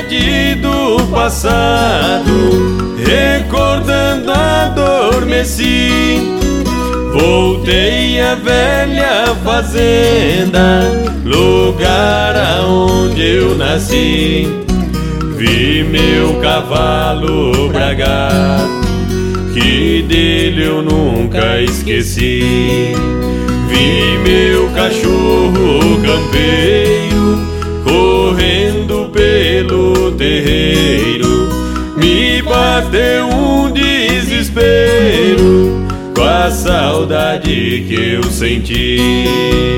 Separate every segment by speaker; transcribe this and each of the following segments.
Speaker 1: tarde do passado, recordando adormeci. Voltei à velha fazenda, lugar aonde eu nasci. Vi meu cavalo bragado, que dele eu nunca esqueci. Vi meu cachorro campeiro, correndo pelo terreiro. Me bateu um desespero, com a saudade que eu senti.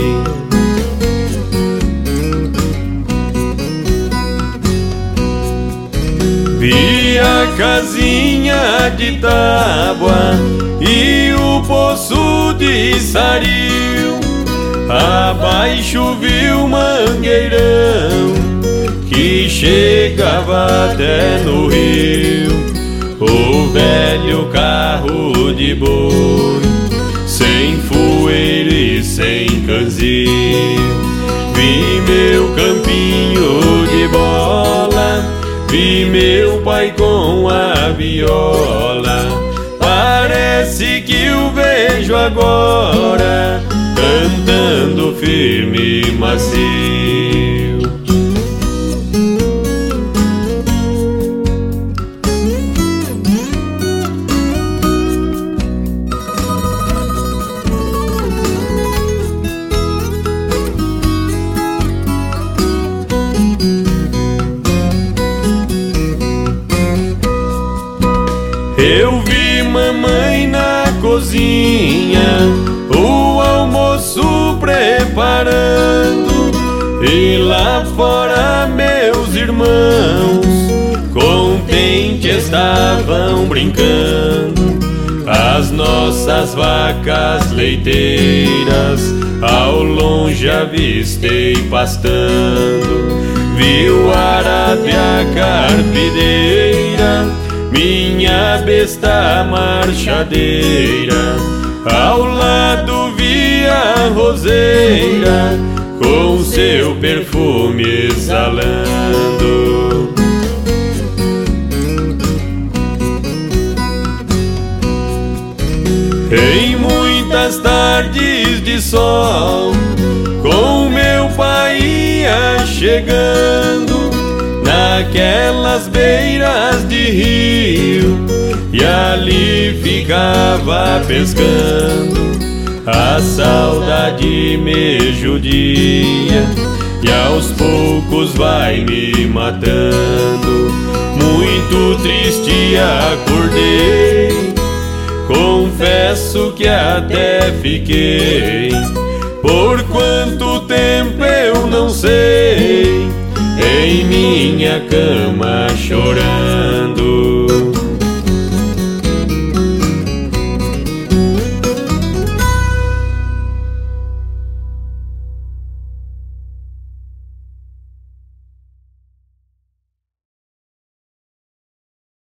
Speaker 1: Vi a casinha de tábua e o poço de saril. Abaixo vi o mangueirão que chegava até no rio. O velho carro de boi, sem fueiro e sem canzil. Vi meu campinho de bola, vi meu pai com a viola. Parece que o vejo agora, cantando firme e macio. Eu vi mamãe na cozinha, o almoço preparando, e lá fora meus irmãos contentes estavam brincando. As nossas vacas leiteiras ao longe avistei pastando. Vi o arado e a carpideira, minha besta marchadeira. Ao lado vi a roseira, com seu perfume exalando. Em muitas tardes de sol, com meu pai ia chegando naquelas beiras de rio, e ali ficava pescando. A saudade me judia e aos poucos vai me matando. Muito triste acordei, confesso que até fiquei. Por quanto tempo eu não sei, em minha cama chorando.